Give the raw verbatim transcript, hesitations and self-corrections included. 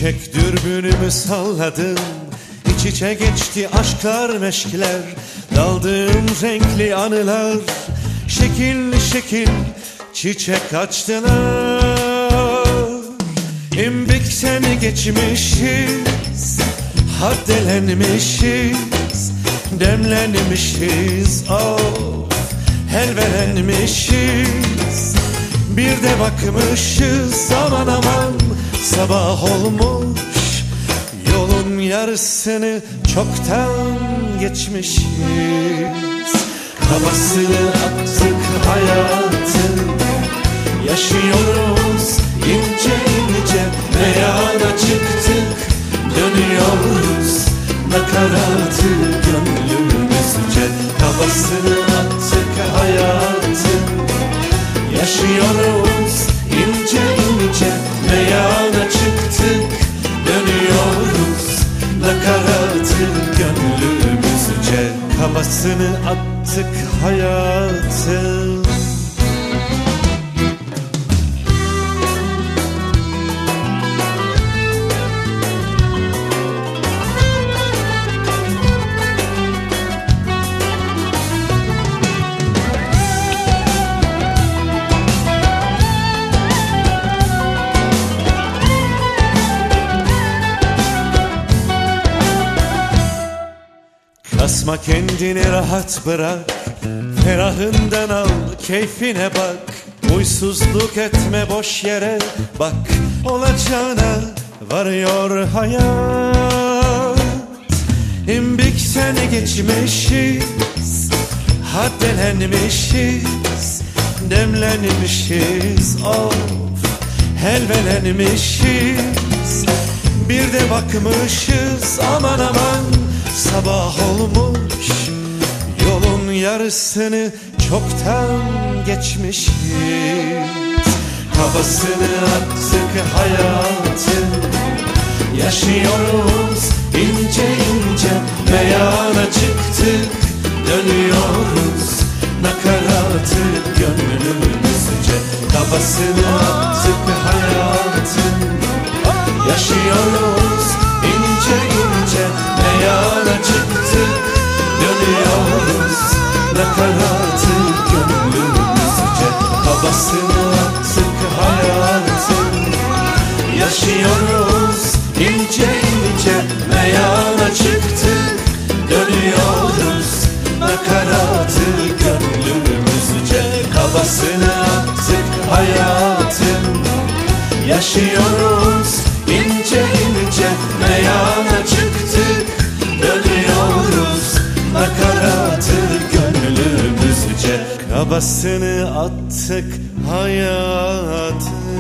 Çiçek dürbünümü salladım, iç içe geçti aşklar meşkler. Daldığım renkli anılar şekil şekil çiçek açtılar. İmbik seni geçmişiz, haddelenmişiz, demlenmişiz, of helvelenmişiz. Bir de bakmışız aman aman sabah olmuş, yolun yarısını çoktan geçmişiz. Kafasını attık hayatın, yaşıyoruz ince ince, meyana çıktık dönüyoruz, nakaratı gönlümüzce. Kafasını attık hayatın, yaşıyoruz ince ince, meyana çıktık dönüyoruz, nakaratı gönlümüzce. Kafasını attık hayatın. Kasma kendini, rahat bırak, ferahından al, keyfine bak. Huysuzluk etme boş yere, bak olacağına varıyor hayat. İmbik seni geçmişiz, haddelenmişiz, demlenmişiz, of helvelenmişiz. Bir de bakmışız aman aman sabah olmuş, yolun yarısını çoktan geçmişiz. Kafasını attık hayatın, yaşıyoruz ince ince, meyana çıktık dönüyoruz, nakaratı gönlümüzce. Kafasını attık hayatın, yaşıyoruz ince ince, meyana çıktık dönüyoruz, nakaratı gönlümüzce. Havasını attık hayatın, yaşıyoruz ince ince, meyana çıktık dönüyoruz, nakaratı gönlümüzce. Havasını attık hayatın, yaşıyoruz ince ince, meyana çıktık dönüyoruz, nakaratı gönlümüzce. Kabasını attık hayatın.